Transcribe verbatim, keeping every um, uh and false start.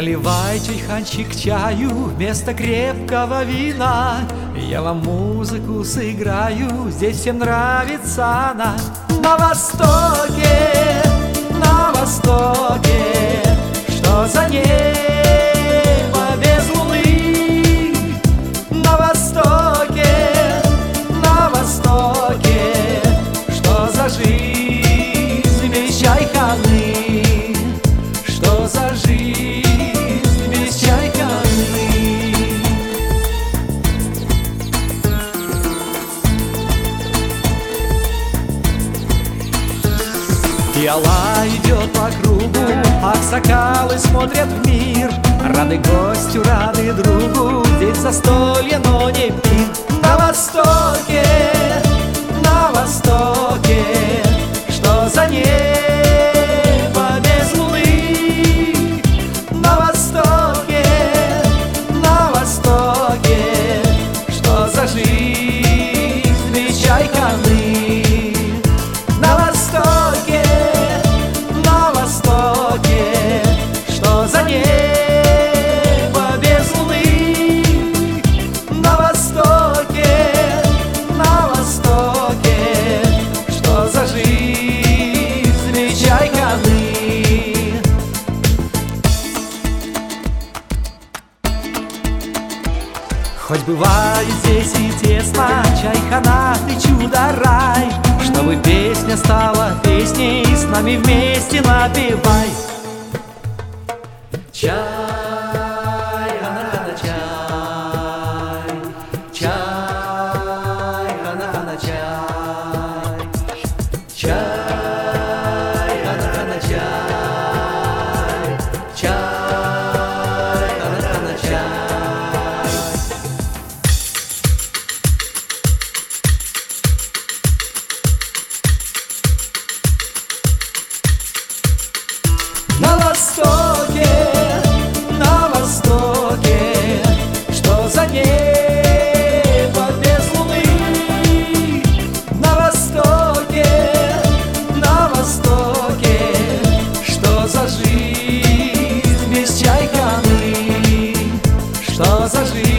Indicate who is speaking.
Speaker 1: Наливай, чайханчик, чаю вместо крепкого вина. Я вам музыку сыграю, здесь всем нравится она. На востоке, на востоке, что за небо без луны? На востоке, на востоке, что за жизнь без чайханы? Что за жизнь без чайханы? Пиала идет по кругу, аксакалы смотрят в мир. Рады гостю, рады другу, здесь застолье, но не пир. На востоке, на востоке, что за небо без луны? На востоке, на востоке, что за жизнь без чайханы? На востоке, на востоке, что за небо без луны? На востоке, на востоке, что за жизнь без чайханы? Хоть бывает здесь и тесно, чайхана, ты чудо-рай. Чтобы песня стала песней, с нами вместе напевай. Чай, хана-хана, чай, чай, хана-хана, чай, чай, хана-хана, чай, чай, хана-хана, чай. На востоке, на востоке, что за небо без луны? На востоке, на востоке, что за жизнь без чайханы? Что за жизнь?